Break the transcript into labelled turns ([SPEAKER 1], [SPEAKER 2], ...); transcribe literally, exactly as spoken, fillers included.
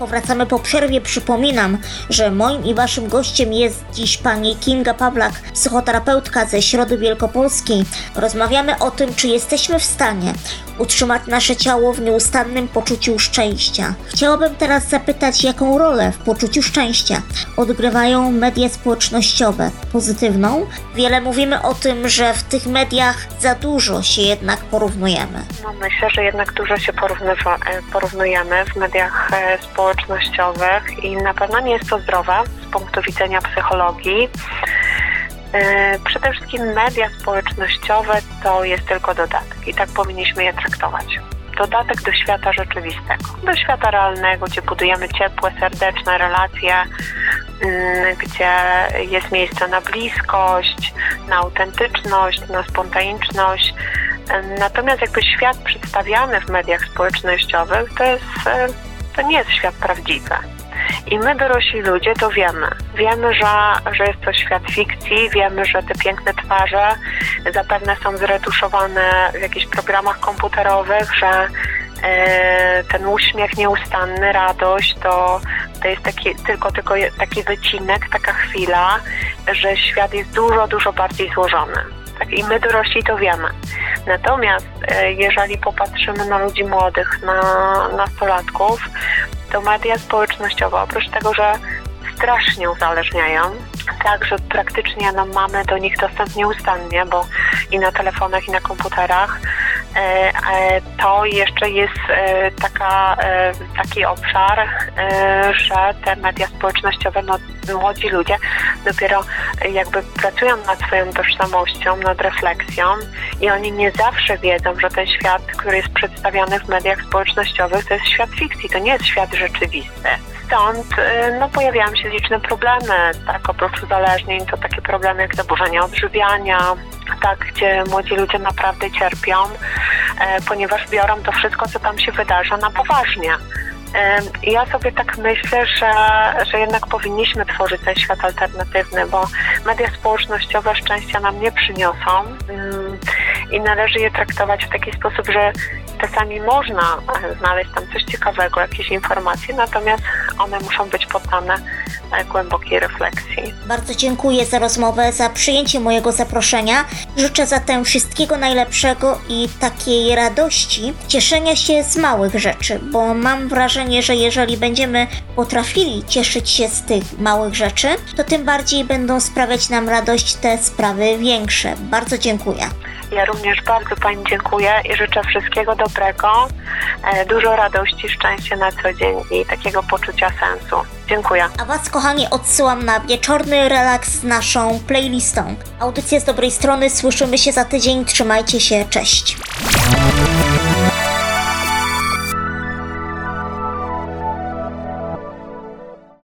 [SPEAKER 1] Powracamy po przerwie. Przypominam, że moim i waszym gościem jest dziś pani Kinga Pawlak, psychoterapeutka ze Środy Wielkopolskiej. Rozmawiamy o tym, czy jesteśmy w stanie utrzymać nasze ciało w nieustannym poczuciu szczęścia. Chciałabym teraz zapytać, jaką rolę w poczuciu szczęścia odgrywają media społecznościowe? Pozytywną? Wiele mówimy o tym, że w tych mediach za dużo się jednak porównujemy.
[SPEAKER 2] No myślę, że jednak dużo się porównywa, porównujemy w mediach społecznościowych i na pewno nie jest to zdrowe z punktu widzenia psychologii. Przede wszystkim media społecznościowe to jest tylko dodatek i tak powinniśmy je traktować. Dodatek do świata rzeczywistego, do świata realnego, gdzie budujemy ciepłe, serdeczne relacje, gdzie jest miejsce na bliskość, na autentyczność, na spontaniczność. Natomiast jakby świat przedstawiany w mediach społecznościowych to jest, to nie jest świat prawdziwy. I my, dorośli ludzie, to wiemy. Wiemy, że, że jest to świat fikcji, wiemy, że te piękne twarze zapewne są zretuszowane w jakichś programach komputerowych, że e, ten uśmiech nieustanny, radość, to, to jest taki, tylko, tylko taki wycinek, taka chwila, że świat jest dużo, dużo bardziej złożony. Tak? I my, dorośli, to wiemy. Natomiast e, jeżeli popatrzymy na ludzi młodych, na nastolatków, to media społecznościowe, oprócz tego, że strasznie uzależniają, tak, że praktycznie no, mamy do nich dostęp nieustannie, bo i na telefonach, i na komputerach, e, e, to jeszcze jest e, taka, e, taki obszar, e, że te media społecznościowe, no, młodzi ludzie dopiero jakby pracują nad swoją tożsamością, nad refleksją i oni nie zawsze wiedzą, że ten świat, który jest przedstawiany w mediach społecznościowych, to jest świat fikcji, to nie jest świat rzeczywisty. Stąd no, pojawiają się liczne problemy, tak, oprócz uzależnień, to takie problemy jak zaburzenia odżywiania, tak, gdzie młodzi ludzie naprawdę cierpią, e, ponieważ biorą to wszystko, co tam się wydarza, na poważnie. I ja sobie tak myślę, że, że jednak powinniśmy tworzyć ten świat alternatywny, bo media społecznościowe szczęścia nam nie przyniosą i należy je traktować w taki sposób, że czasami można znaleźć tam coś ciekawego, jakieś informacje, natomiast one muszą być poddane głębokiej refleksji.
[SPEAKER 1] Bardzo dziękuję za rozmowę, za przyjęcie mojego zaproszenia. Życzę zatem wszystkiego najlepszego i takiej radości, cieszenia się z małych rzeczy, bo mam wrażenie, że jeżeli będziemy potrafili cieszyć się z tych małych rzeczy, to tym bardziej będą sprawiać nam radość te sprawy większe. Bardzo dziękuję.
[SPEAKER 2] Ja również bardzo Pani dziękuję i życzę wszystkiego dobrego, dużo radości, szczęścia na co dzień i takiego poczucia sensu. Dziękuję.
[SPEAKER 1] A Was, kochani, odsyłam na wieczorny relaks z naszą playlistą. Audycja z dobrej strony, słyszymy się za tydzień, trzymajcie się, cześć.